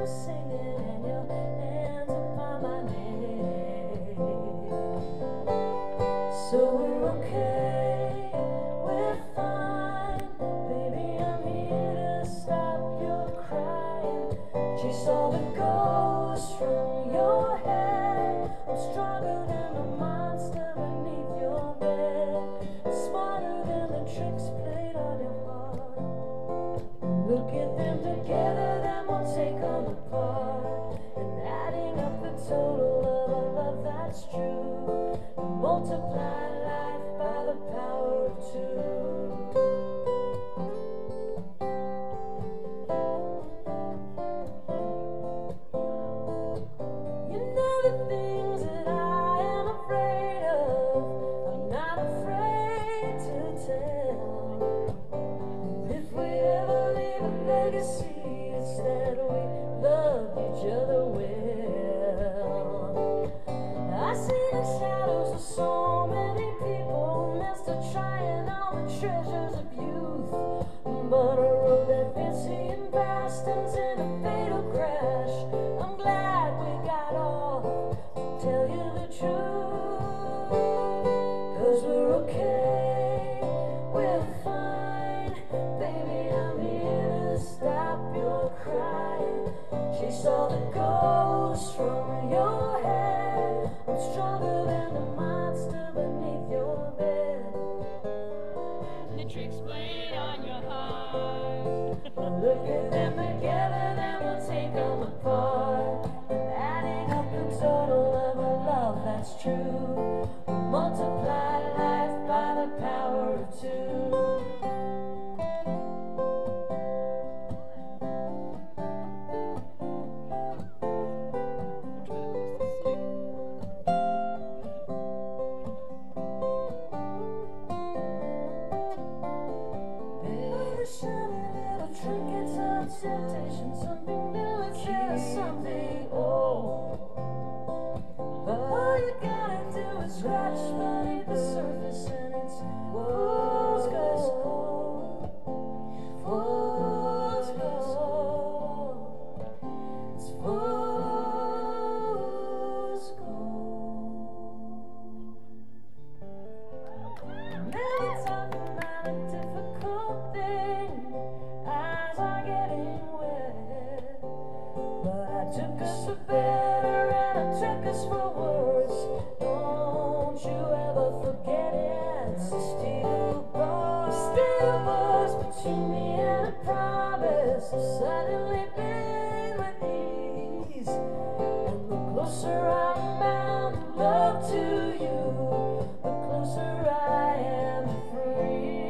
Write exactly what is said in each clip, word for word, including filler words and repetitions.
for singing and your hands upon my neck. So we're okay, we're fine. Baby, I'm here to stop your crying. Chase all the ghosts from your head. I'm stronger than the monster beneath your bed. Smarter than the tricks played on your heart. Look at them together, then we'll take them apart. And adding up the total of a love that's true. Multiply life by the power of two. You know the things that I am afraid of, I'm not afraid to tell. If we ever leave a legacy, it's that we love each other well. I see the shadows of so many people missed are trying all the treasures of youth. But a road that fancy and fast ends in a fatal crash. I'm glad we got off, to tell you the truth. Cause we're okay, we're fine. Baby, I'm here to stop your crying. Chase all the ghosts from your head. I'm stronger than the monster beneath your bed. The tricks played on your heart. Look at them together, then we'll take them apart. And adding up the total of a love that's true. Multiply life by the power of two. Baby, shiny little trinkets of temptation. Something new and just something old. All you gotta do is scratch beneath the surface and it's fool's gold. Fool's gold. It's fool's gold. Never talking about a difficult thing. Eyes are getting wet. But I took us for better and I took us for worse. Don't you ever forget it. Steel bars, steel bars between me and a promise of suddenly being with ease. And the closer I'm bound in love to you, the closer I am free.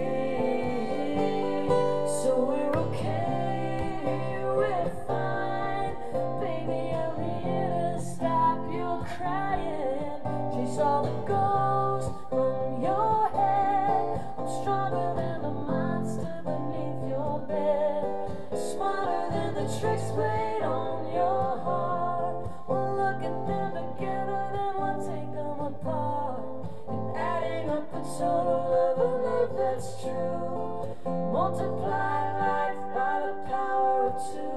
So we're okay, we're fine. Baby, I'm here to stop your crying. Chase all the ghosts from your head. I'm stronger than the monster beneath your bed. Smarter than the tricks played on your heart. We'll look at them together, then we'll take them apart. And adding up the total of a love that's true. Multiply life by the power of two.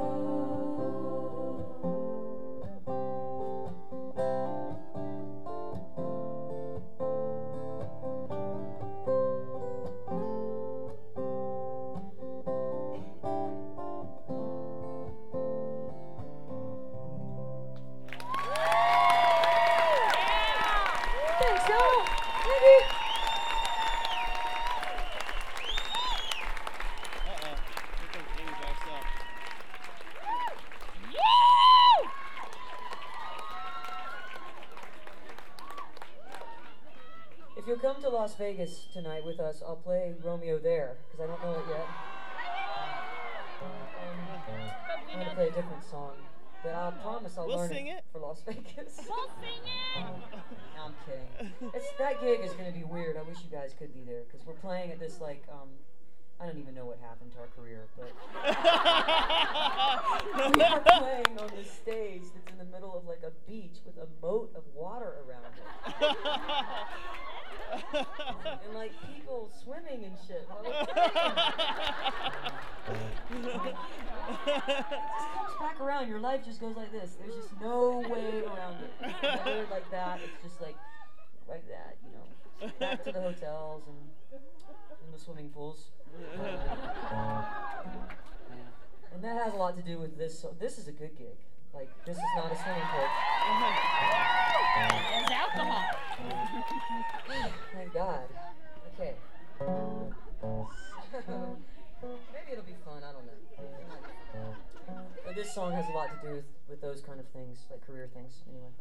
Thanks, y'all. Thank you. Uh-oh. Here comes Amy by herself. If you'll come to Las Vegas tonight with us, I'll play Romeo there, because I don't know it yet. I'm going to play a different song, but I promise I'll We'll learn sing it. for Las Vegas. We'll sing it. No, I'm kidding. It's, that gig is going to be weird. I wish you guys could be there, because we're playing at this, like, um, I don't even know what happened to our career, but we are playing on this stage that's in the middle of, like, a beach with a moat of water around it. And like people swimming and shit. while we're playing. just comes back around. Your life just goes like this. There's just no way around it. It's never like that. It's just like like that, you know. Back to the hotels and, and the swimming pools. And that has a lot to do with this. So this is a good gig. Like, this is not a swimming pool. There's alcohol. Thank God. Okay. So, maybe it'll be fun. I don't know. But this song has a lot to do with, with those kind of things, like career things, anyway.